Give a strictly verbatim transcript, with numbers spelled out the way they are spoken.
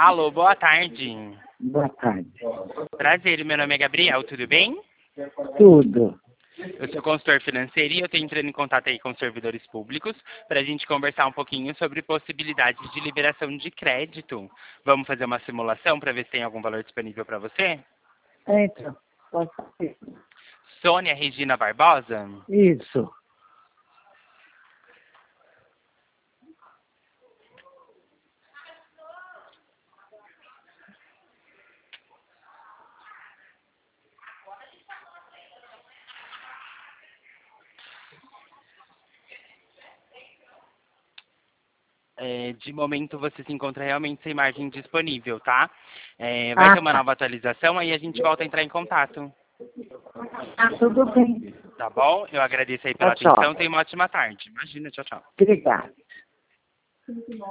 Alô, boa tarde. Boa tarde. Prazer, meu nome é Gabriel, tudo bem? Tudo. Eu sou consultor financeiro e eu estou entrando em contato aí com os servidores públicos para a gente conversar um pouquinho sobre possibilidades de liberação de crédito. Vamos fazer uma simulação para ver se tem algum valor disponível para você? Então, pode ser. Sônia Regina Barbosa? Isso. É, de momento você se encontra realmente sem margem disponível, tá? É, vai ter Ah, uma tá. nova atualização aí a gente volta a entrar em contato. Ah, tudo bem. Tá bom? Eu agradeço aí pela Tchau, tchau. atenção. Tenha uma ótima tarde. Imagina, tchau, tchau. Obrigada.